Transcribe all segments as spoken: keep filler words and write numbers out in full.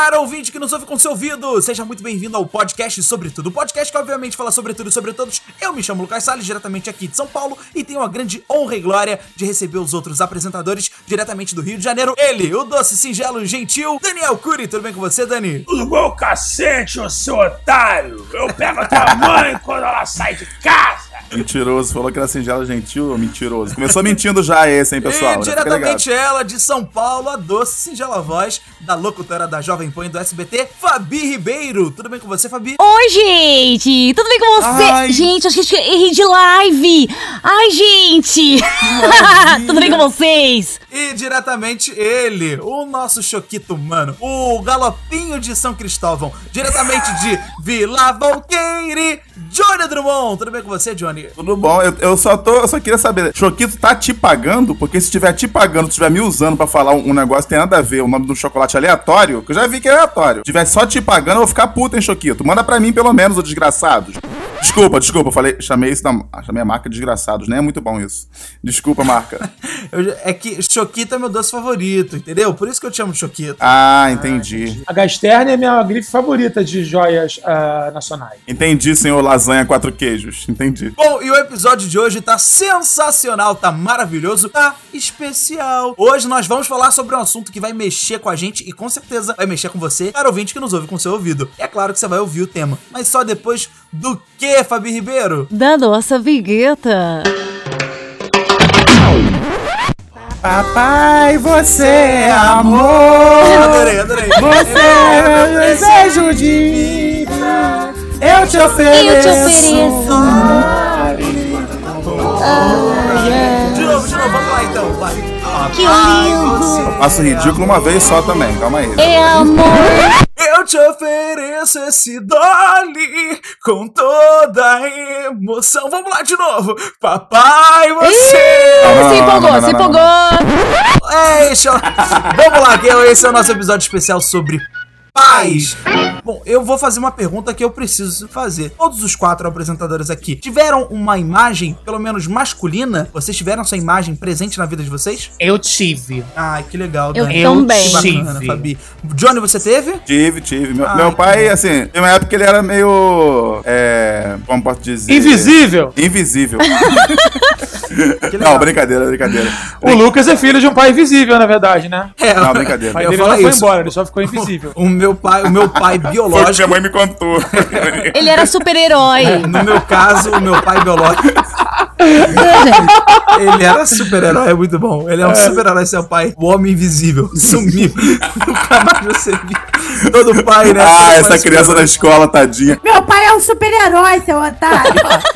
Cara ouvinte que nos ouve com seu ouvido, seja muito bem-vindo ao podcast Sobre Tudo. O podcast que obviamente fala sobre tudo e sobre todos. Eu me chamo Lucas Salles, diretamente aqui de São Paulo, e tenho a grande honra e glória de receber os outros apresentadores diretamente do Rio de Janeiro. Ele, o doce, singelo, gentil, Daniel Cury. Tudo bem com você, Dani? Tudo bom, cacete, ô seu otário. Eu pego a tua mãe quando ela sai de casa. Mentiroso, falou que era singela gentil, mentiroso. Começou mentindo já esse, hein, pessoal? E diretamente ela, de São Paulo, a doce, singela voz da locutora da Jovem Pan e do S B T, Fabi Ribeiro. Tudo bem com você, Fabi? Oi, gente! Tudo bem com você? Ai. Gente, acho que eu errei de live! Ai, gente! Tudo bem com vocês? E diretamente ele, o nosso choquito humano, o galopinho de São Cristóvão, diretamente de Vila Valqueire, Johnny Drummond. Tudo bem com você, Johnny? Tudo bom, eu, eu só tô, eu só queria saber, Choquito tá te pagando? Porque se estiver te pagando, se estiver me usando pra falar um, um negócio que tem nada a ver, o nome do chocolate aleatório, que eu já vi que é aleatório. Se estiver só te pagando, eu vou ficar puto, hein, Choquito? Manda pra mim, pelo menos, ô desgraçados. Desculpa, desculpa, eu falei, chamei isso da, chamei a marca de desgraçados, né? É muito bom isso. Desculpa, marca. eu, é que Choquito é meu doce favorito, entendeu? Por isso que eu te chamo de Choquito. Ah, entendi. A Gasterna é minha grife favorita de joias uh, nacionais. Entendi, senhor lasanha quatro queijos. Entendi. Bom, e o episódio de hoje tá sensacional, tá maravilhoso, tá especial. Hoje nós vamos falar sobre um assunto que vai mexer com a gente e com certeza vai mexer com você, cara ouvinte que nos ouve com seu ouvido. É claro que você vai ouvir o tema, mas só depois do que, Fabi Ribeiro? Da nossa vinheta. Papai, você é amor. Adorei, adorei. Você é meu desejo de vida. Eu te ofereço. Eu te ofereço. De novo, de novo, vamos lá então, vai. Que lindo. Eu faço ridículo uma vez só também, calma aí. É amor. Eu te ofereço esse Dolly com toda a emoção. Vamos lá de novo. Papai, você... Ih, se empolgou, não, não, se não, empolgou. É, esse é o- Vamos lá, que esse é o nosso episódio especial sobre pais. Bom, eu vou fazer uma pergunta que eu preciso fazer. Todos os quatro apresentadores aqui tiveram uma imagem, pelo menos masculina? Vocês tiveram essa imagem presente na vida de vocês? Eu tive. Ai, que legal, Eu Dani. também. Que bacana, Tive. Fabi. Johnny, você teve? Tive, tive. Meu, Ai, meu pai, que assim, tem uma época que ele era meio. É. Como posso dizer? Invisível. Invisível. Que legal. Não, brincadeira, brincadeira. O Lucas é filho de um pai invisível, na verdade, né? É, Não, O brincadeira. pai Eu dele falo não foi isso. embora, ele só ficou invisível. O meu pai, o meu pai Foi o que biológico. minha mãe me contou. Ele era super-herói. No meu caso, o meu pai biológico. Ele era super-herói, é muito bom. Ele é um super-herói, seu pai. O homem invisível. Sumiu. Nunca mais você viu. Todo pai, né? Ah, Todo essa pai criança super-herói. na escola, tadinha. Meu pai é um super-herói, seu otário.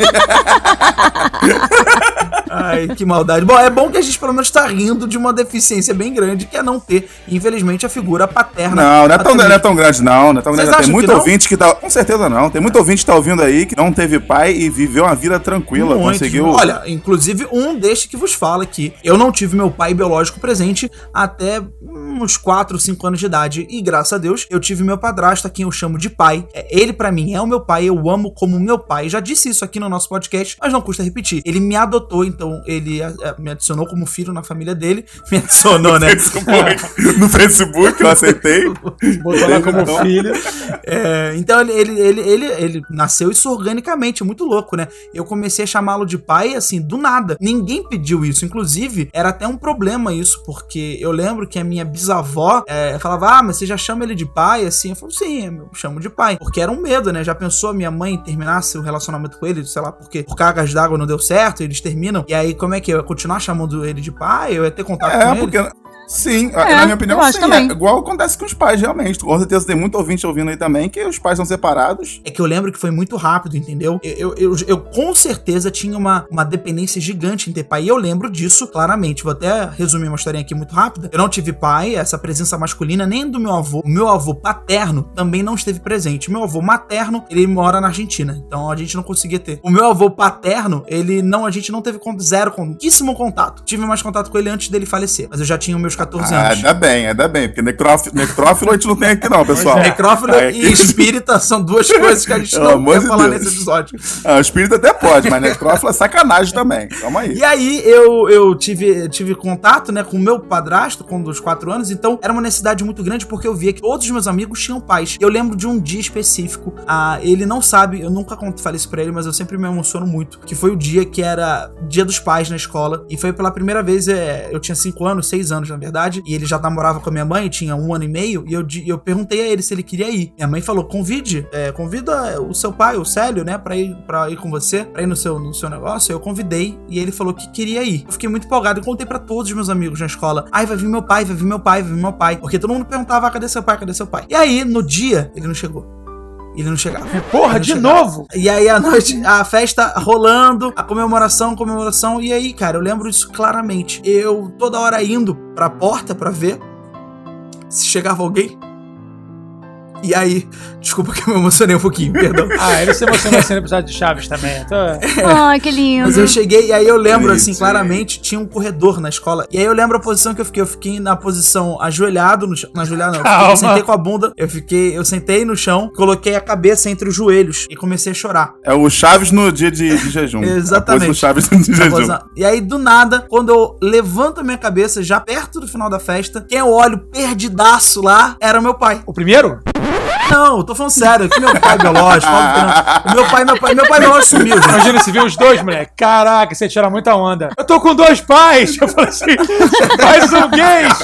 Ai, que maldade. Bom, é bom que a gente pelo menos tá rindo de uma deficiência bem grande, que é não ter, infelizmente, a figura paterna. Não, não é, tão, Até não é mesmo. tão grande, não. Não é tão Vocês grande. Tem acham muito que não? ouvinte que tá. Com certeza não. Tem muito ouvinte que tá ouvindo aí que não teve pai e viveu uma vida tranquila. Muitos. Conseguiu. Olha, inclusive um deste que vos fala que eu não tive meu pai biológico presente até uns quatro, cinco anos de idade. E graças a Deus, eu tive meu padrasto, a quem eu chamo de pai. É, Ele pra mim é o meu pai, eu amo como meu pai. Já disse isso aqui no nosso podcast, mas não custa repetir. Ele me adotou, então ele é, é, me adicionou como filho na família dele. Me adicionou, né? No Facebook, eu aceitei. Botou lá como filho. É, então ele, ele, ele, ele, ele nasceu isso organicamente, muito louco, né? Eu comecei a chamá-lo de pai, assim, do nada. Ninguém pediu isso. Inclusive, era até um problema isso, porque eu lembro que a minha bisavó é, falava, ah, mas você já chama ele de pai, assim? Eu falo, sim, eu chamo de pai. Porque era um medo, né? Já pensou a minha mãe terminasse o relacionamento com ele, sei lá, porque por cargas d'água não deu certo, eles terminam. E aí, como é que eu ia continuar chamando ele de pai? Eu ia ter contato É, com ele? porque. Sim, É, na minha opinião, eu acho sim. também. É igual acontece com os pais, realmente. Com certeza tem muito ouvinte ouvindo aí também que os pais são separados. É que eu lembro que foi muito rápido, entendeu? Eu, eu, eu, eu com certeza tinha uma, uma dependência gigante em ter pai. E eu lembro disso claramente. Vou até resumir uma historinha aqui muito rápida. Eu não tive pai, essa presença masculina, nem do meu avô. O meu avô paterno também não esteve presente. O meu avô materno, ele mora na Argentina. Então a gente não conseguia ter. O meu avô paterno, ele não, a gente não teve con- zero, pouquíssimo contato. Tive mais contato com ele antes dele falecer. Mas eu já tinha os meus meus catorze Ah, anos. ainda bem, ainda bem, porque necrófilo, necrófilo a gente não tem aqui não, pessoal. É. Necrófilo Ah, e espírita são duas coisas que a gente Pelo não amor quer de falar Deus. nesse episódio. Ah, o espírito até pode, mas necrófilo é sacanagem também. Calma aí. E aí eu, eu tive, tive contato, né, com o meu padrasto, com dos quatro anos, então era uma necessidade muito grande porque eu via que todos os meus amigos tinham pais. Eu lembro de um dia específico, ah, ele não sabe, eu nunca falei isso pra ele, mas eu sempre me emociono muito, que foi o dia que era dia dos pais na escola, e foi pela primeira vez, é, eu tinha cinco anos, seis anos na verdade, e ele já namorava com a minha mãe, tinha um ano e meio, e eu, eu perguntei a ele se ele queria ir. Minha mãe falou, convide, é, convida o seu pai, o Célio, né, pra ir, pra ir com você, pra ir no seu, no seu negócio. Eu convidei, e ele falou que queria ir. Eu fiquei muito empolgado, eu contei pra todos os meus amigos na escola, ai, vai vir meu pai, vai vir meu pai, vai vir meu pai, porque todo mundo perguntava, ah, cadê seu pai, cadê seu pai? E aí, no dia, ele não chegou. Ele não chegava. Porra, Ele não de chegava. novo? E aí a noite, a festa rolando, a comemoração, comemoração. E aí, cara, eu lembro isso claramente. Eu toda hora indo pra porta pra ver se chegava alguém. E aí, desculpa que eu me emocionei um pouquinho, perdão. Ah, ele se emocionou assim no episódio de Chaves também. Então... Ai, que lindo. Mas eu cheguei, e aí eu lembro, Sim, assim, sim. claramente, tinha um corredor na escola. E aí eu lembro a posição que eu fiquei. Eu fiquei na posição ajoelhado no chão. Não, ajoelhado não. Eu, fiquei, eu sentei com a bunda. Eu fiquei, eu sentei no chão, coloquei a cabeça entre os joelhos e comecei a chorar. É o Chaves no dia de, de jejum. Exatamente. A pose do Chaves no dia de jejum. E aí, do nada, quando eu levanto a minha cabeça, já perto do final da festa, quem eu olho perdidaço lá era meu pai. O primeiro? Não, eu tô falando sério, que meu pai biológico, óbvio que não. O meu pai, meu pai, meu pai biológico sumiu, gente. Imagina se viu os dois, moleque. Caraca, você tira muita onda. Eu tô com dois pais. Eu falei assim, pais são gays.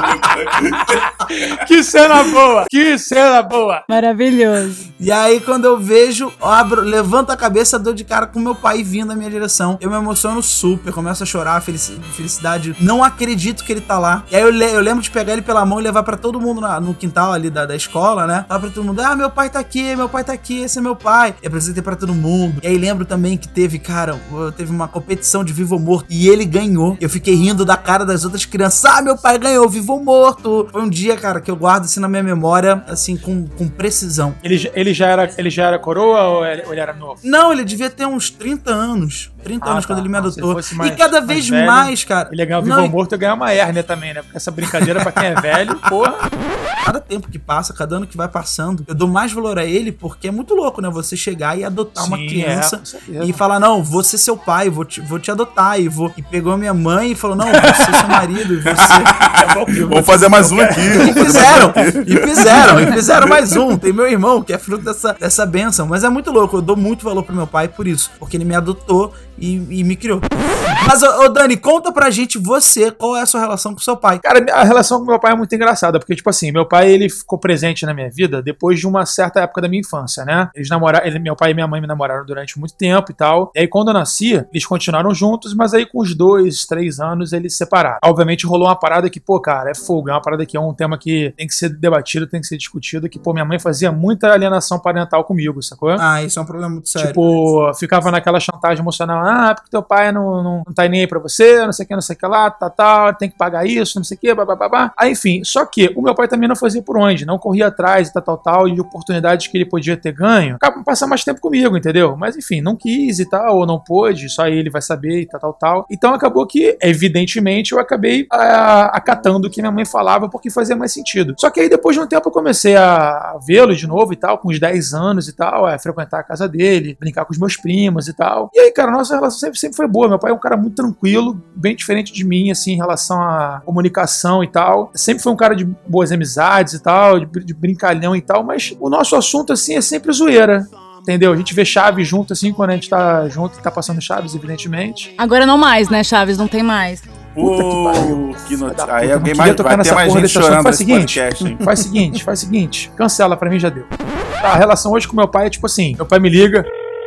Que cena boa. Que cena boa. Maravilhoso. E aí, quando eu vejo, eu abro, levanto a cabeça, dou de cara com meu pai vindo na minha direção. Eu me emociono super, começo a chorar, felici- felicidade. Não acredito que ele tá lá. E aí eu, le- eu lembro de pegar ele pela mão e levar pra todo mundo na- no quintal ali da, da escola, né? Falar pra todo mundo, ah, meu pai tá aqui, meu pai tá aqui, esse é meu pai. E apresentei pra todo mundo. E aí lembro também que teve, cara, teve uma competição de vivo ou morto e ele ganhou. Eu fiquei rindo da cara das outras crianças. Ah, meu pai ganhou, vivo ou morto. Foi um dia, cara, que eu guardo assim na minha memória, assim, com, com precisão. Ele, já- ele, já era, ele já era coroa ou ele, ou ele era novo? Não, ele devia ter uns trinta anos. trinta Ah, anos tá. quando ele me Não, se adotou. ele fosse mais- E cada mais vez velho, mais, cara. Ele ia ganhar o Não, vivo ou e morto e ganhar uma hérnia também, né? Porque essa brincadeira pra quem é velho, porra. cada tempo que passa, cada ano que vai passando, eu dou mais valor a ele porque é muito louco, né? Você chegar e adotar uma Sim, criança é, com certeza. e falar, não, vou ser seu pai, vou te, vou te adotar. E, vou... e pegou a minha mãe e falou, não, vou ser seu marido. E você... Vamos fazer mais um aqui. E fizeram, e fizeram, e fizeram mais um. Tem meu irmão, que é fruto dessa, dessa bênção. Mas é muito louco, eu dou muito valor pro meu pai por isso. Porque ele me adotou e, e me criou. Mas, ô, ô Dani, conta pra gente, você, qual é a sua relação com seu pai? Cara, a relação com meu pai é muito engraçada, porque, tipo assim, meu pai, ele ficou presente na minha vida depois de uma certa época da minha infância, né? Eles namoraram, ele, meu pai e minha mãe me namoraram durante muito tempo e tal. E aí, quando eu nasci, eles continuaram juntos, mas aí com uns dois, três anos, eles se separaram. Obviamente, rolou uma parada que, pô, cara, é fogo, é uma parada que é um tema que tem que ser debatido, tem que ser discutido, que, pô, minha mãe fazia muita alienação parental comigo, sacou? Ah, isso é um problema muito sério. Tipo, ficava naquela chantagem emocional, ah, porque teu pai não, não, não tá nem aí pra você, não sei o que, não sei o que lá, tá, tal, tem que pagar isso, não sei o que, babá. Aí, enfim, só que o meu pai também não fazia por onde, não corria atrás e tal, tal, tal, e de oportunidades que ele podia ter ganho, acaba passar mais tempo comigo, entendeu? Mas, enfim, não quis e tal, ou não pôde, só ele vai saber e tal, tal, tal. Então, acabou que, evidentemente, eu acabei ah, acatando o que minha mãe falava porque fazia mais sentido. Só que aí, depois de um tempo, eu comecei a vê-lo de novo e tal, com uns dez anos e tal, a frequentar a casa dele, brincar com os meus primos e tal. E aí, cara, nossa relação sempre, sempre foi boa. Meu pai é um cara muito tranquilo, bem diferente de mim, assim, em relação à comunicação e tal. Sempre foi um cara de boas amizades e tal, de, de brincalhão e tal, mas o nosso assunto, assim, é sempre zoeira. Entendeu? A gente vê Chaves junto, assim, quando a gente tá junto e tá passando Chaves, evidentemente. Agora não mais, né, Chaves? Não tem mais. Puta que pariu. Que notícia. Filha da Aí puta, alguém não mais, queria tocar vai ter nessa mais porra gente desse assunto. chorando Faz o nesse seguinte, podcast, hein? faz o seguinte, faz o seguinte, cancela, pra mim já deu. A relação hoje com meu pai é tipo assim, meu pai me liga.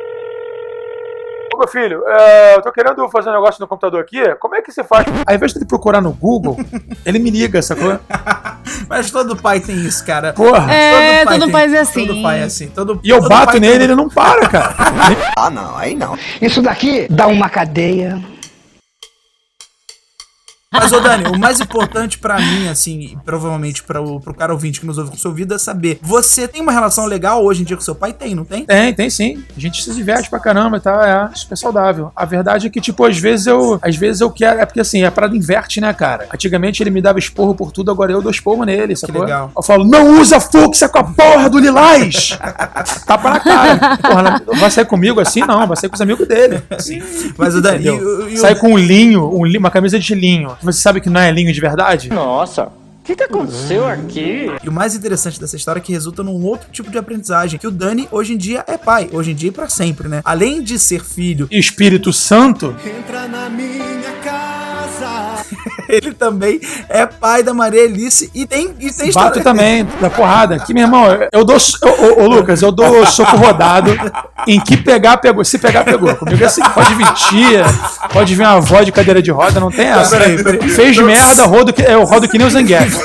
Ô meu filho, é, eu tô querendo fazer um negócio no computador aqui, como é que você faz? Ao invés de ele procurar no Google, ele me liga, sacou? Mas todo pai tem isso, cara. Porra. É, todo tem- pai é assim. Todo pai é assim. Todo, E eu todo bato pai nele, tem- ele não para, cara. Ah, não, aí não. Isso daqui dá uma cadeia. Mas, ô Dani, o mais importante pra mim, assim, e provavelmente pra o, pro cara ouvinte que nos ouve com seu ouvido, é saber, você tem uma relação legal hoje em dia com seu pai? Tem, não tem? Tem, tem sim. A gente se diverte pra caramba e tal, é super saudável. A verdade é que, tipo, às vezes eu, às vezes eu quero, é porque assim, a parada inverte, né, cara? Antigamente ele me dava esporro por tudo, agora eu dou esporro nele, sacou? Legal. Eu falo, não usa fúcsia com a porra do Lilás! Tapa na cara. Porra, vai sair comigo assim? Não, vai sair com os amigos dele. Assim, mas o Dani, e, e, sai com um linho, um linho, uma camisa de linho. Você sabe que não é linho de verdade? Nossa. O que, que aconteceu aqui? E o mais interessante dessa história é que resulta num outro tipo de aprendizagem, que o Dani hoje em dia é pai, hoje em dia e pra sempre, né? Além de ser filho e Espírito Santo, entra na minha casa. Ele também é pai da Maria Alice e tem, e tem bato também, da porrada. Aqui, meu irmão, eu dou. Ô, ô, Lucas, eu dou soco rodado. Em que pegar, pegou. Se pegar, pegou. Comigo é assim, pode vir tia, pode vir uma avó de cadeira de roda, não tem essa. Peraí, peraí. Fez merda, rodo que, eu rodo que nem o Zangief.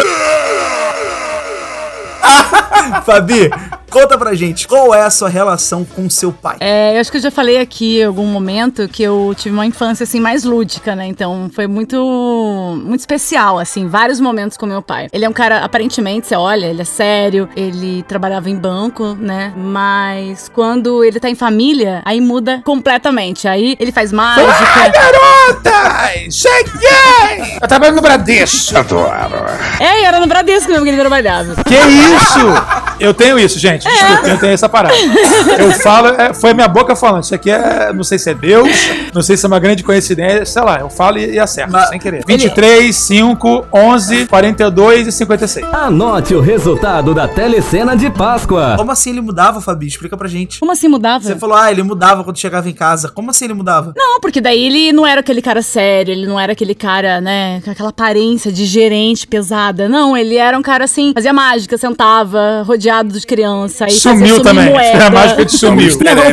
Fabi, conta pra gente, qual é a sua relação com seu pai? É, eu acho que eu já falei aqui em algum momento que eu tive uma infância, assim, mais lúdica, né? Então, foi muito, muito especial, assim, vários momentos com meu pai. Ele é um cara, aparentemente, você olha, ele é sério, ele trabalhava em banco, né? Mas quando ele tá em família, aí muda completamente. Aí ele faz mágica. Ai, garota! Cheguei! Eu trabalho no Bradesco. Adoro. É, era no Bradesco mesmo que ele trabalhava. Que isso? Eu tenho isso, gente. Desculpa, é. Eu tenho essa parada. Eu falo, é, foi a minha boca falando. Isso aqui é, não sei se é Deus, não sei se é uma grande coincidência, sei lá. Eu falo e, e acerto, mas, sem querer. vinte e três, cinco, onze, quarenta e dois e cinquenta e seis. Anote o resultado da telecena de Páscoa. Como assim ele mudava, Fabi? Explica pra gente. Como assim mudava? Você falou, ah, ele mudava quando chegava em casa. Como assim ele mudava? Não, porque daí ele não era aquele cara sério, ele não era aquele cara, né, com aquela aparência de gerente pesada. Não, ele era um cara assim, fazia mágica, sentava, rodeado de criança. Aí sumiu também. Moeda. A mágica de sumiu.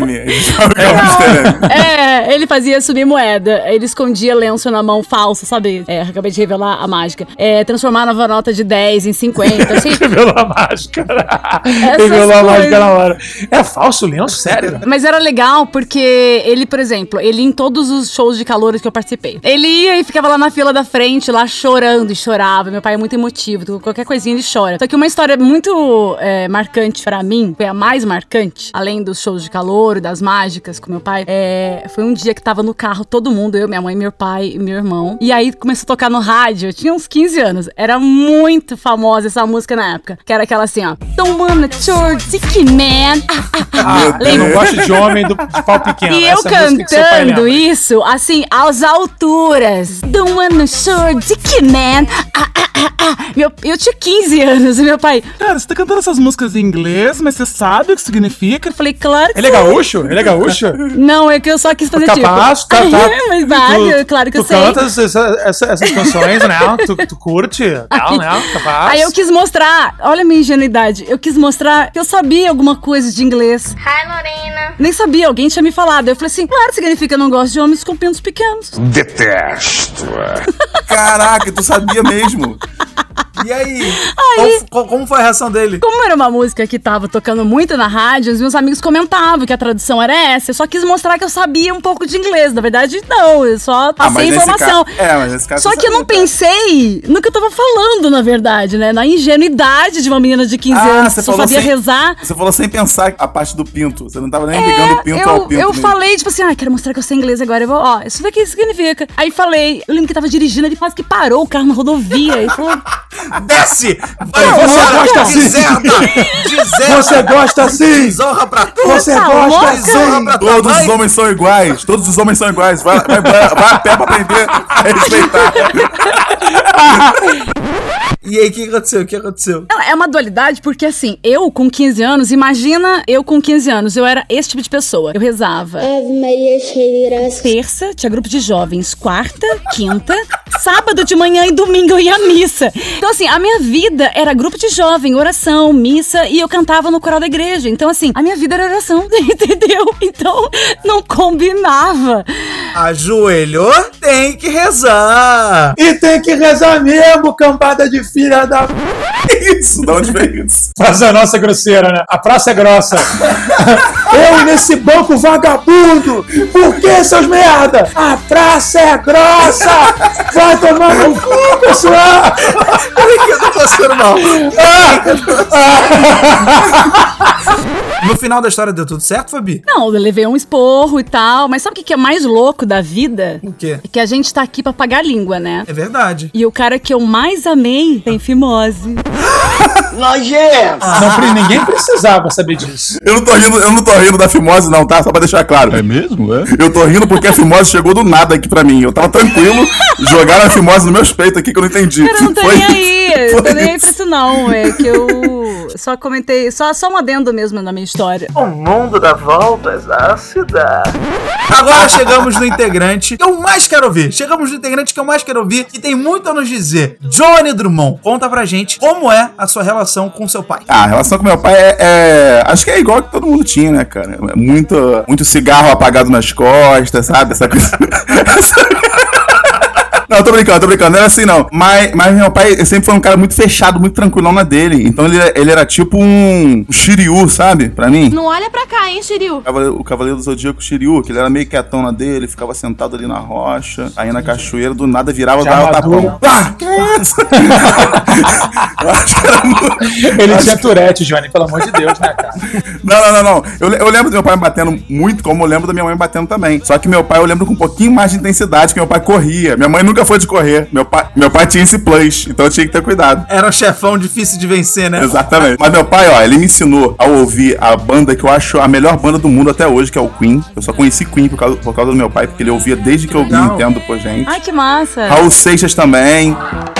É, ele fazia sumir moeda. Ele escondia lenço na mão falsa, sabe? É, acabei de revelar a mágica. É, transformar a nova nota de dez em cinquenta. Assim. Revelou a mágica. Revelou a mágica na hora. É falso o lenço? Sério? Mas era legal porque ele, por exemplo, ele em todos os shows de calores que eu participei, ele ia e ficava lá na fila da frente, lá chorando e chorava. Meu pai é muito emotivo, qualquer coisinha ele chora. Só que uma história muito é, marcante pra mim, foi a mais marcante, além dos shows de calor, das mágicas com meu pai, é, foi um dia que tava no carro todo mundo, eu, minha mãe, meu pai e meu irmão, e aí começou a tocar no rádio, eu tinha uns quinze anos, era muito famosa essa música na época, que era aquela assim, ó, Don't wanna tour, Dicky Man, ah, ah, ah. Ah, eu não gosto de homem do, de pau pequeno. E eu cantando isso, assim, às alturas, Don't wanna tour, Dicky Man, ah, ah, ah, ah. Meu, eu tinha quinze anos e meu pai, cara, você tá cantando essas músicas em inglês, mas você sabe o que significa? Eu falei, claro que Ele é gaúcho? Ele é gaúcho? Não, é que eu só quis fazer tipo... Capaz, tá, tá. Mas vai, claro que tu eu sei. Tu canta essa, essa, essas canções, né? Tu, tu curte, não, né? Capaz. Aí eu quis mostrar, olha a minha ingenuidade, eu quis mostrar que eu sabia alguma coisa de inglês. Hi, Lorena. Nem sabia, alguém tinha me falado. Eu falei assim, claro, significa que eu não gosto de homens com pintos pequenos. Detesto. Caraca, tu sabia mesmo? E aí? aí como, como foi a reação dele? Como era uma música que tava tocando muito na rádio, os meus amigos comentavam que a tradução era essa. Eu só quis mostrar que eu sabia um pouco de inglês. Na verdade, não. Eu só passei ah, informação. Ca... É, mas esse caso só que sabia, eu não pensei no que eu tava falando, na verdade, né? Na ingenuidade de uma menina de quinze ah, anos que só sabia sem, rezar. Você falou sem pensar a parte do pinto. Você não tava nem é, ligando o pinto eu, ao pinto. Eu mesmo. falei, tipo assim, ah, quero mostrar que eu sei inglês agora. Eu vou, ó, isso daqui significa. Aí falei, eu lembro que tava dirigindo, ele quase que parou o carro na rodovia. E falou, desce! Vai, você gosta assim! Deserta! Você gosta assim! Desonra pra tu! Você tá gosta louca? assim! Todos os homens são iguais! Todos os homens são iguais! Vai, vai, vai, vai a pé pra aprender a respeitar! E aí, o que aconteceu? O que aconteceu? Não, é uma dualidade porque, assim, eu com quinze anos, imagina eu com quinze anos, eu era esse tipo de pessoa. Eu rezava. Ave Maria, cheia de graça. Terça, tinha grupo de jovens. Quarta, quinta, sábado de manhã e domingo eu ia à missa. Então, assim, a minha vida era grupo de jovem, oração, missa, e eu cantava no coral da igreja. Então, assim, a minha vida era oração, entendeu? Então, não combinava. Ajoelhou, tem que rezar. E tem que rezar mesmo, cambada de filha da... Que isso? De onde veio isso? Praça nossa grosseira, né? A praça é grossa. Eu nesse banco vagabundo! Por que, seus merda? A praça é grossa! Vai tomar no cu, pessoal! Eu não tô mal. No final da história deu tudo certo, Fabi? Não, eu levei um esporro e tal, mas sabe o que é mais louco da vida? O quê? É que a gente tá aqui pra pagar a língua, né? É verdade. E o cara que eu mais amei tem fimose. Nojento! Não, ninguém precisava saber disso. Eu não tô rindo, eu não tô rindo da fimose não, tá? Só pra deixar claro. É mesmo? É? Eu tô rindo porque a fimose chegou do nada aqui pra mim. Eu tava tranquilo, jogaram a fimose nos meus peitos aqui que eu não entendi. Eu não tô Foi nem aí, isso. eu tô Foi nem aí isso. pra isso não, é que eu só comentei, só, só um adendo mesmo na minha história. O mundo dá voltas à cidade. Agora chegamos no integrante que eu mais quero ouvir. Chegamos no integrante que eu mais quero ouvir, que tem muito a nos dizer. Johnny Drummond, conta pra gente como é a sua relação com seu pai. Ah, a relação com meu pai é, é... Acho que é igual que todo mundo tinha, né, cara? É Muito, muito cigarro apagado nas costas, sabe? Essa coisa... Não, tô brincando, tô brincando, não era assim não. Mas, mas meu pai sempre foi um cara muito fechado, muito tranquilão na dele. Então ele, ele era tipo um, um Shiryu, sabe? Pra mim. Não olha pra cá, hein, Shiryu? O Cavaleiro do Zodíaco Shiryu, que ele era meio quietão na dele, ficava sentado ali na rocha, aí na cachoeira, do nada virava e dava tapão. Ah, que é isso? Eu acho que era muito... Ele acho... tinha Tourette, Johnny, pelo amor de Deus, né, cara? Não, não, não, não. Eu, eu lembro do meu pai batendo muito, como eu lembro da minha mãe batendo também. Só que meu pai eu lembro com um pouquinho mais de intensidade, que meu pai corria. Minha mãe nunca foi de correr. Meu pai, meu pai tinha esse plus, então eu tinha que ter cuidado. Era um chefão difícil de vencer, né? Exatamente. Mas meu pai, ó, ele me ensinou a ouvir a banda que eu acho a melhor banda do mundo até hoje, que é o Queen. Eu só conheci Queen por causa, por causa do meu pai, porque ele ouvia desde que eu me entendo por gente. Ai, que massa. Raul Seixas também.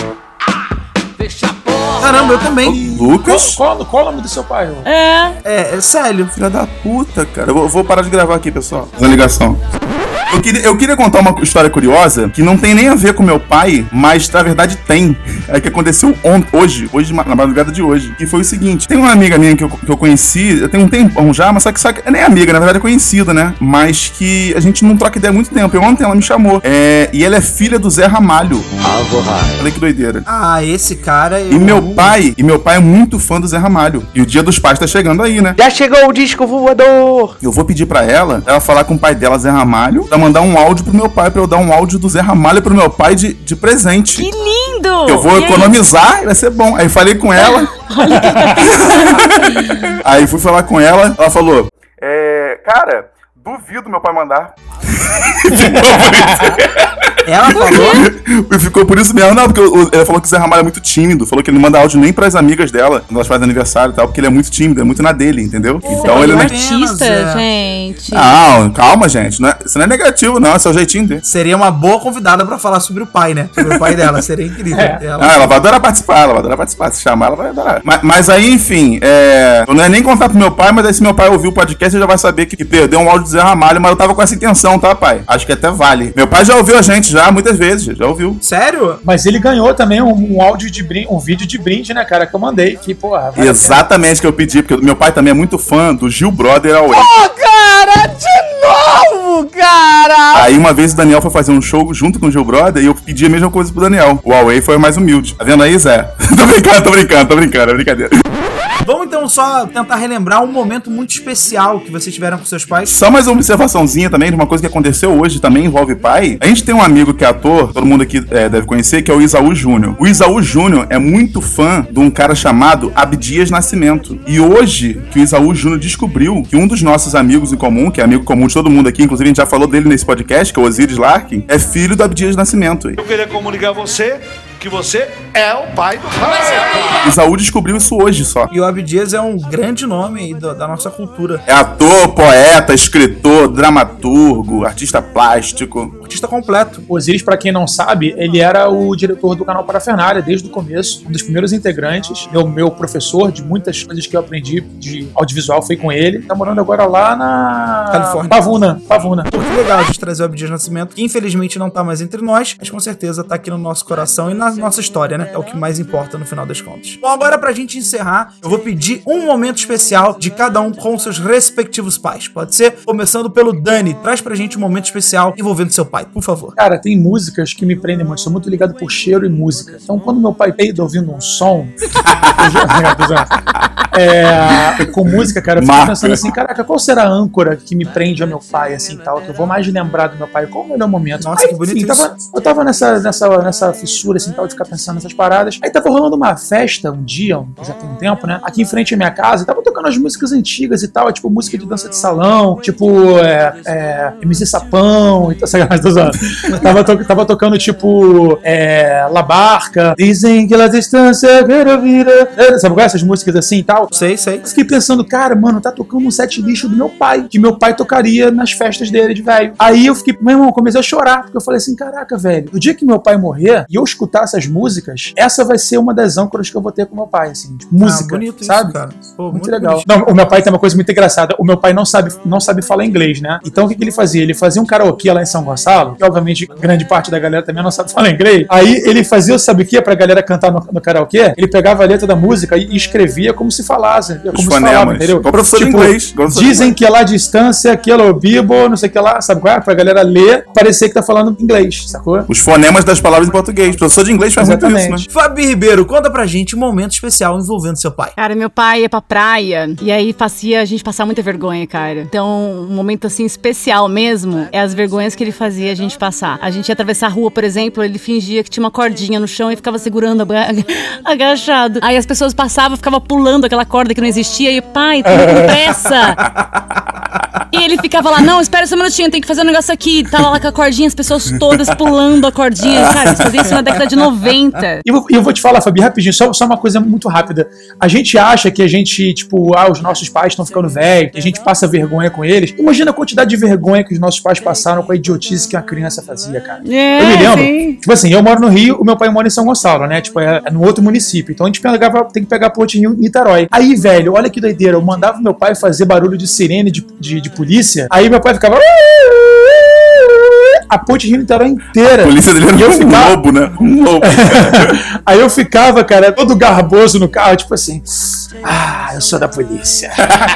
Caramba, eu também. Lucas? Qual, qual, qual o nome do seu pai? É. É, é Célio. Filha da puta, cara. Eu vou, vou parar de gravar aqui, pessoal. Fazendo ligação. Eu queria, eu queria contar uma história curiosa que não tem nem a ver com meu pai, mas na verdade tem. É que aconteceu ontem, hoje, hoje na madrugada de hoje. Que foi o seguinte: tem uma amiga minha que eu, que eu conheci, eu tenho um tempão já, mas só que, só que nem amiga, na verdade é conhecida, né? Mas que a gente não troca ideia há muito tempo. E ontem ela me chamou. É, e ela é filha do Zé Ramalho. Olha que doideira. Ah, esse cara. Eu... E meu pai, e meu pai é muito fã do Zé Ramalho. E o Dia dos Pais tá chegando aí, né? Já chegou o disco voador. Eu vou pedir pra ela, ela falar com o pai dela, Zé Ramalho, pra mandar um áudio pro meu pai, pra eu dar um áudio do Zé Ramalho pro meu pai de, de presente. Que lindo! Eu vou e economizar, aí? Vai ser bom. Aí falei com ela. Aí fui falar com ela, ela falou: É, cara, duvido meu pai mandar. Ela falou? E ficou por isso mesmo. Não, porque o, ela falou que o Zé Ramalho é muito tímido. Falou que ele não manda áudio nem pras amigas dela quando elas fazem aniversário e tal, porque ele é muito tímido, é muito na dele, entendeu? Você então é ele um não... artista, é... gente. Não, calma, gente. Não é, isso não é negativo, não. Esse é o jeitinho dele. Seria uma boa convidada pra falar sobre o pai, né? Sobre o pai dela. Seria incrível. É. Ela... Ah, ela vai adorar participar, ela vai adorar participar. Se chamar, ela vai adorar. Mas, mas aí, enfim, é... eu não ia nem contar pro meu pai, mas aí se meu pai ouvir o podcast, ele já vai saber que, que perdeu um áudio do Zé Ramalho, mas eu tava com essa intenção, tá, pai? Acho que até vale. Meu pai já ouviu a gente já, muitas vezes. Já ouviu. Sério? Mas ele ganhou também um, um áudio de brinde, um vídeo de brinde, né, cara, que eu mandei. Que, porra, vale exatamente que eu pedi, porque meu pai também é muito fã do Gil Brother Away. Ô, cara, de novo, cara! Aí uma vez o Daniel foi fazer um show junto com o Gil Brother e eu pedi a mesma coisa pro Daniel. O Away foi mais humilde. Tá vendo aí, Zé? tô brincando, tô brincando, tô brincando, é brincadeira. Vamos então só tentar relembrar um momento muito especial que vocês tiveram com seus pais. Só mais uma observaçãozinha também de uma coisa que aconteceu hoje, também envolve pai. A gente tem um amigo que é ator, todo mundo aqui é, deve conhecer, que é o Isaú Júnior. O Isaú Júnior é muito fã de um cara chamado Abdias Nascimento. E hoje que o Isaú Júnior descobriu que um dos nossos amigos em comum, que é amigo comum de todo mundo aqui, inclusive a gente já falou dele nesse podcast, que é o Osiris Larkin, é filho do Abdias Nascimento. Eu queria comunicar a você que você é o pai do pai. Isaú descobriu isso hoje só. E o Abdias é um grande nome aí da, da nossa cultura. É ator, poeta, escritor, dramaturgo, artista plástico. Artista completo. O Osiris, pra quem não sabe, ele era o diretor do canal Parafernália desde o começo, um dos primeiros integrantes. Meu, meu professor de muitas coisas que eu aprendi de audiovisual foi com ele. Tá morando agora lá na Califórnia. Pavuna. Pavuna. Pô, que legal a gente trazer o Abdias Nascimento, que infelizmente não tá mais entre nós, mas com certeza tá aqui no nosso coração e na, nossa história, né? É o que mais importa no final das contas. Bom, agora pra gente encerrar, eu vou pedir um momento especial de cada um com seus respectivos pais. Pode ser? Começando pelo Dani. Traz pra gente um momento especial envolvendo seu pai, por favor. Cara, tem músicas que me prendem muito. Sou muito ligado por cheiro e música. Então, quando meu pai peida ouvindo um som... eu já, é, com música, cara, eu fico Marca. pensando assim, caraca, qual será a âncora que me prende ao meu pai, assim, tal, que eu vou mais lembrar do meu pai? Qual o melhor momento? Nossa, Aí, que bonito enfim, isso. tava, eu tava nessa, nessa, nessa fissura, assim, tal, de ficar pensando nessas paradas. Aí tava rolando uma festa um dia, um, já tem um tempo, né, aqui em frente à minha casa, e tava tocando as músicas antigas e tal, tipo, música de dança de salão, tipo, é, é, M C Sapão, e tal, sabe, tô zoando. tava, to, tava tocando, tipo, é, La Barca, dizem que la distância quero vira, sabe qual é? Essas músicas assim e tal. Sei, sei. Fiquei pensando, cara, mano, tá tocando um set lixo do meu pai, que meu pai tocaria nas festas dele de velho. Aí eu fiquei, meu irmão, comecei a chorar, porque eu falei assim, caraca, velho, no dia que meu pai morrer e eu escutar essas músicas, essa vai ser uma das âncoras que eu vou ter com meu pai, assim, tipo, música, ah, bonito sabe? Isso, cara. Pô, muito, muito legal. bonito. Não, o meu pai tem uma coisa muito engraçada, o meu pai não sabe, não sabe falar inglês, né? Então o que, que ele fazia? Ele fazia um karaokê lá em São Gonçalo, que obviamente grande parte da galera também não sabe falar inglês. Aí ele fazia, sabe o que? Pra galera cantar no, no karaokê, ele pegava a letra da música e escrevia como se falasse, como Os se fonemas. falava, entendeu? Igual professor Tipo, de inglês. Igual professor de dizem inglês. que é lá a distância, que é o bibo, não sei o que lá, sabe qual é? Pra galera ler, parecer que tá falando inglês, sacou? Os fonemas das palavras em português. Professor de inglês faz Exatamente. muito isso, né? Fabi Ribeiro, conta pra gente um momento especial envolvendo seu pai. Cara, meu pai ia pra praia e aí fazia a gente passar muita vergonha, cara. Então, um momento assim especial mesmo é as vergonhas que ele fazia a gente passar. A gente ia atravessar a rua, por exemplo, ele fingia que tinha uma cordinha no chão e ficava segurando aga- agachado. Aí as pessoas passavam, ficava pulando aquela corda que não existia e pai, tô com pressa. E ele ficava lá, não, espera só um minutinho, tem que fazer um negócio aqui. Tava lá com a cordinha, as pessoas todas pulando a cordinha. Cara, eles faziam isso na década de noventa. E eu, eu vou te falar, Fabi, rapidinho, só, só uma coisa muito rápida. A gente acha que a gente, tipo, ah, os nossos pais estão ficando velhos, que a gente passa vergonha com eles. Imagina a quantidade de vergonha que os nossos pais passaram com a idiotice que uma criança fazia, cara. É, eu me lembro. sim. Tipo assim, eu moro no Rio, o meu pai mora em São Gonçalo, né? Tipo, é, é no outro município. Então a gente pegava, tem que pegar ponte Rio Niterói. Aí, velho, olha que doideira. Eu mandava meu pai fazer barulho de sirene de, de, de polícia. Aí meu pai ficava... A ponte Rio Niterói inteira. A polícia dele era E eu um ficava- lobo, né? Um lobo. Aí eu ficava, cara, todo garboso no carro, tipo assim, ah, eu sou da polícia.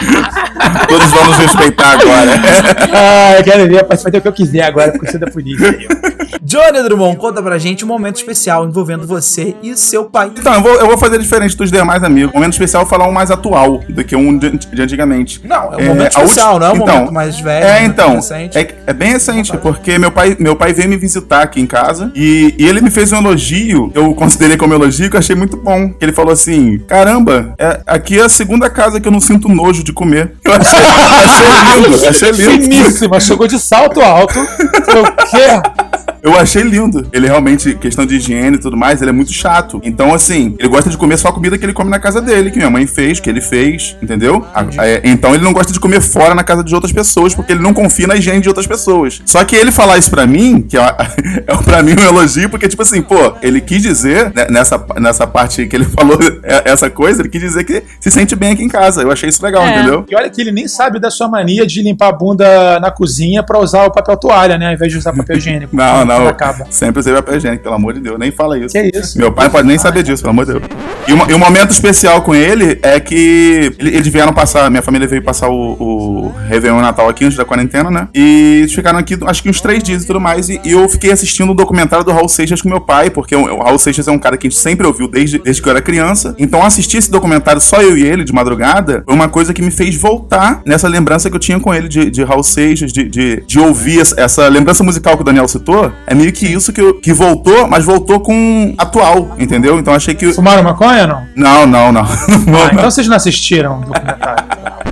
Todos vão nos respeitar agora. Ah, eu quero ver, pode fazer o que eu quiser agora, porque eu sou da polícia. Johnny Drummond, conta pra gente um momento especial envolvendo você e seu pai. Então, eu vou, eu vou fazer diferente dos demais amigos. Momento especial, falar um mais atual do que um de, de antigamente. Não, é um momento a especial, ulti- não é um então, momento mais velho. É, um momento então. mais recente. É, é bem recente, porque meu pai, meu pai veio me visitar aqui em casa e, e ele me fez um elogio, eu considerei como elogio, que eu achei muito bom. Ele falou assim: caramba, é, aqui é a segunda casa que eu não sinto nojo de comer. Eu achei, achei lindo, achei lindo. Finíssima, chegou de salto alto. Eu quero. Eu achei lindo. Ele realmente, questão de higiene e tudo mais, ele é muito chato. Então, assim, ele gosta de comer só a comida que ele come na casa dele, que minha mãe fez, que ele fez, entendeu? A- é, então ele não gosta de comer fora na casa de outras pessoas, porque ele não confia na higiene de outras pessoas. Só que ele falar isso pra mim, que é, é pra mim um elogio, porque, tipo assim, pô, ele quis dizer, né, nessa, nessa parte que ele falou é, essa coisa, ele quis dizer que se sente bem aqui em casa. Eu achei isso legal, É. entendeu? E olha que ele nem sabe da sua mania de limpar a bunda na cozinha pra usar o papel toalha, né? Ao invés de usar papel higiênico. Não, não. Acaba. Sempre usei papel higiênico, pelo amor de Deus. Nem fala isso. Que isso? Meu pai não pode nem saber disso, pelo amor de Deus. E, uma- e um momento especial com ele é que ele- eles vieram passar, minha família veio passar o, o Réveillon e Natal aqui antes da quarentena, né? E eles ficaram aqui, acho que uns três dias e tudo mais. E, e eu fiquei assistindo um documentário do Raul Seixas com meu pai, porque o, o Raul Seixas é um cara que a gente sempre ouviu desde, desde que eu era criança. Então assistir esse documentário só eu e ele, de madrugada, foi uma coisa que me fez voltar nessa lembrança que eu tinha com ele de, de Raul Seixas, de, de, de ouvir essa, essa lembrança musical que o Daniel citou. É meio que isso que, eu, que voltou, mas voltou com atual, entendeu? Então achei que... Fumaram maconha ou não? Não, não, não. Ah, então vocês não assistiram o documentário.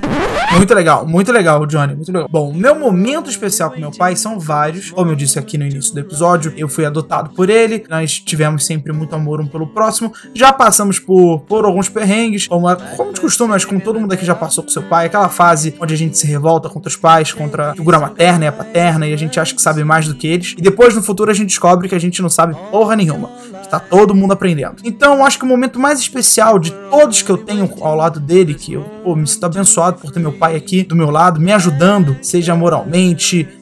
Muito legal, muito legal, Johnny, muito legal. Bom, meu momento especial com meu pai são vários. Como eu disse aqui no início do episódio, eu fui adotado por ele. Nós tivemos sempre muito amor um pelo próximo. Já passamos por, por alguns perrengues, como, a- como de costume, acho que como todo mundo aqui já passou com seu pai. Aquela fase onde a gente se revolta contra os pais, contra a figura materna e a paterna, e a gente acha que sabe mais do que eles. E depois, no futuro, a gente descobre que a gente não sabe porra nenhuma. Que tá todo mundo aprendendo. Então, eu acho que o momento mais especial de todos que eu tenho ao lado dele, que eu pô, me sinto abençoado por ter meu pai aqui do meu lado, me ajudando, seja moralmente,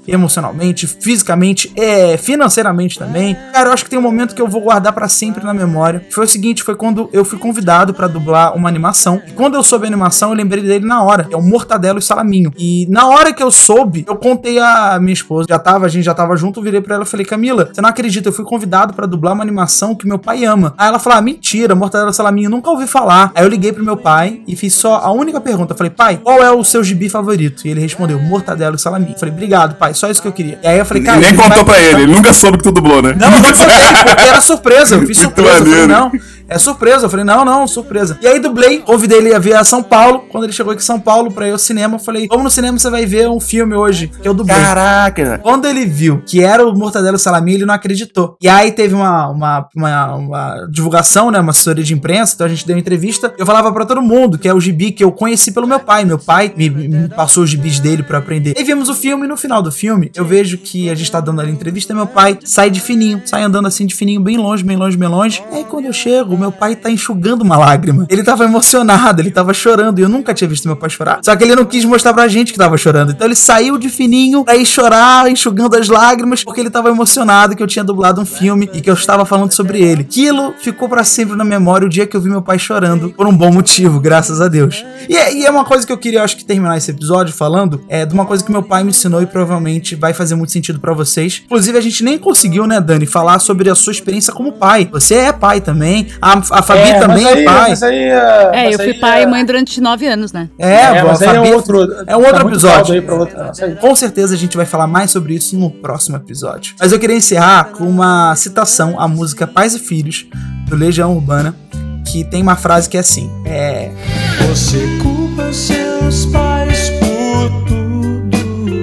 emocionalmente, fisicamente, é, financeiramente também. Cara, eu acho que tem um momento que eu vou guardar pra sempre na memória. Foi o seguinte, foi quando eu fui convidado pra dublar uma animação. E quando eu soube a animação, eu lembrei dele na hora, que é o Mortadelo e Salaminho. E na hora que eu soube, eu contei a minha esposa, já tava, a gente já tava junto, eu virei pra ela e falei, Camila, você não acredita, eu fui convidado pra dublar uma animação que meu pai ama. Aí ela falou, ah, mentira, Mortadelo e Salaminho, nunca ouvi falar. Aí eu liguei pro meu pai e fiz só a única pergunta. Eu falei, pai, qual é o seu gibi favorito? E ele respondeu, Mortadelo e Salaminho. Eu falei, obrigado, pai, só isso que eu queria. E aí eu falei, cara... E nem contou pra ele, ele nunca soube que tu dublou, né? Não, eu não contei, porque era surpresa, eu fiz surpresa. Eu falei, não... É surpresa, eu falei, não, não, surpresa. E aí dublei, convidei ele a vir a São Paulo. Quando ele chegou aqui em São Paulo pra ir ao cinema, eu falei, vamos no cinema, você vai ver um filme hoje, que eu dublei. Caraca! Quando ele viu que era o Mortadelo e Salaminho, ele não acreditou. E aí teve uma, uma, uma, uma divulgação, né, uma assessoria de imprensa, então a gente deu uma entrevista. Eu falava pra todo mundo que é o gibi que eu conheci pelo meu pai. Meu pai me, me passou os gibis dele pra aprender. E vimos o filme, e no final do filme, eu vejo que a gente tá dando ali entrevista, e meu pai sai de fininho, sai andando assim de fininho, bem longe, bem longe, bem longe. E aí quando eu chego, meu pai tá enxugando uma lágrima. Ele tava emocionado, ele tava chorando, e eu nunca tinha visto meu pai chorar. Só que ele não quis mostrar pra gente que tava chorando. Então ele saiu de fininho pra ir chorar, enxugando as lágrimas, porque ele tava emocionado que eu tinha dublado um filme e que eu estava falando sobre ele. Aquilo ficou pra sempre na memória o dia que eu vi meu pai chorando, por um bom motivo, graças a Deus. E é, e é uma coisa que eu queria, acho que terminar esse episódio falando, é de uma coisa que meu pai me ensinou e provavelmente vai fazer muito sentido pra vocês. Inclusive a gente nem conseguiu, né, Dani, falar sobre a sua experiência como pai. Você é pai também, a, a Fabi é, também aí, é pai. Mas aí, uh, é, mas eu fui pai e é... mãe durante nove anos, né? É, é mas a Fabi é, outro, é um outro tá episódio. Aí pra outro... Com certeza a gente vai falar mais sobre isso no próximo episódio. Mas eu queria encerrar com uma citação à música Pais e Filhos, do Legião Urbana, que tem uma frase que é assim, é... Você culpa seus pais por tudo,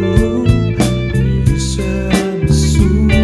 isso é absurdo.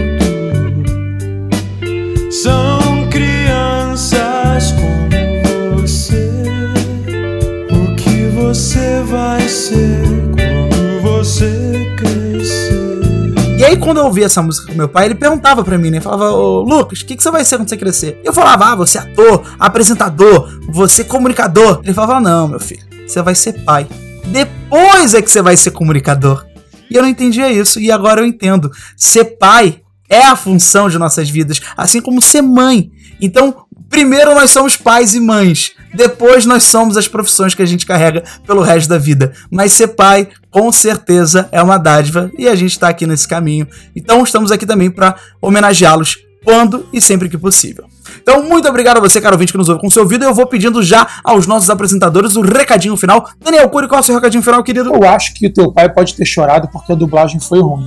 São crianças como você, o que você vai ser quando você crescer. E aí, quando eu ouvi essa música com meu pai, ele perguntava pra mim, né? Falava, ô Lucas, o que, que você vai ser quando você crescer? Eu falava, ah, você é ator, apresentador, você é comunicador. Ele falava, não, meu filho, você vai ser pai. Depois é que você vai ser comunicador. E eu não entendia isso, e agora eu entendo. Ser pai é a função de nossas vidas, assim como ser mãe. Então, primeiro nós somos pais e mães. Depois nós somos as profissões que a gente carrega pelo resto da vida. Mas ser pai, com certeza, é uma dádiva e a gente está aqui nesse caminho. Então estamos aqui também para homenageá-los quando e sempre que possível. Então, muito obrigado a você, caro ouvinte, que nos ouve com o seu ouvido. Eu vou pedindo já aos nossos apresentadores o recadinho final. Daniel Cury, qual é o seu recadinho final, querido? Eu acho que o teu pai pode ter chorado porque a dublagem foi ruim.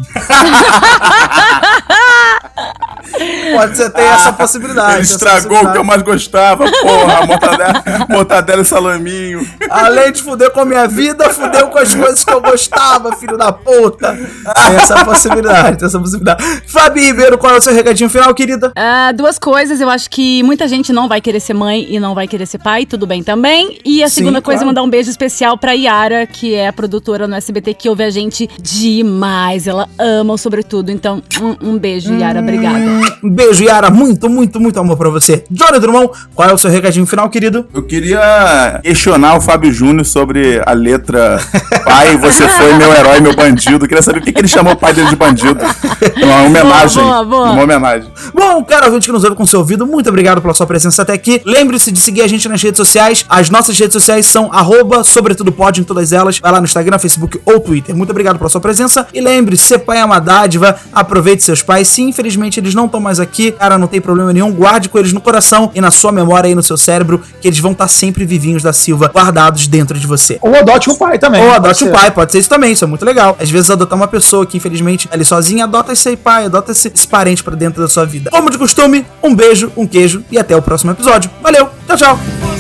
Pode ser, tem essa possibilidade. Ele estragou o que eu mais gostava, porra, mortadela, mortadela e salaminho. Além de fuder com a minha vida, fudeu com as coisas que eu gostava, filho da puta. Tem essa possibilidade, tem essa possibilidade. Fabi Ribeiro, qual é o seu recadinho final, querida? Uh, duas coisas, eu acho que muita gente não vai querer ser mãe e não vai querer ser pai, tudo bem também. E a Sim, segunda coisa é claro. mandar um beijo especial pra Yara, que é a produtora no S B T, que ouve a gente demais. Ela ama o Sobretudo, então um, um beijo, Yara, obrigada. Um beijo, Yara, muito, muito, muito amor pra você. Johnny Drummond, qual é o seu recadinho final, querido? Eu queria questionar o Fábio Júnior sobre a letra pai, você foi meu herói, meu bandido. Eu queria saber por que, que ele chamou o pai dele de bandido. Uma homenagem. Boa, boa, boa. Uma homenagem. Bom, cara, ouvinte que nos ouve com seu ouvido, muito obrigado pela sua presença até aqui. Lembre-se de seguir a gente nas redes sociais. As nossas redes sociais são arroba sobretudopod em todas elas. Vai lá no Instagram, Facebook ou Twitter. Muito obrigado pela sua presença. E lembre-se, ser pai é uma dádiva. Aproveite seus pais. Se infelizmente eles não estão mais aqui, cara, não tem problema nenhum. Guarde com eles no coração e na sua memória e no seu cérebro, que eles vão estar sempre vivinhos da Silva, guardados dentro de você. Ou adote um pai também. Ou adote um pai, pode ser isso também, isso é muito legal. Às vezes adotar uma pessoa que infelizmente é ali sozinha, adota esse pai, adota esse, esse parente pra dentro da sua vida. Como de costume, um beijo, um queijo e até o próximo episódio. Valeu, tchau, tchau.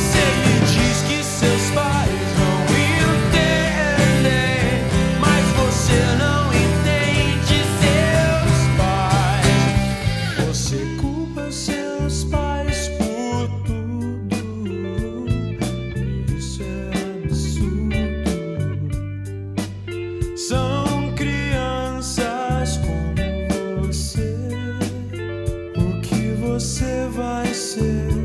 São crianças como você, o que você vai ser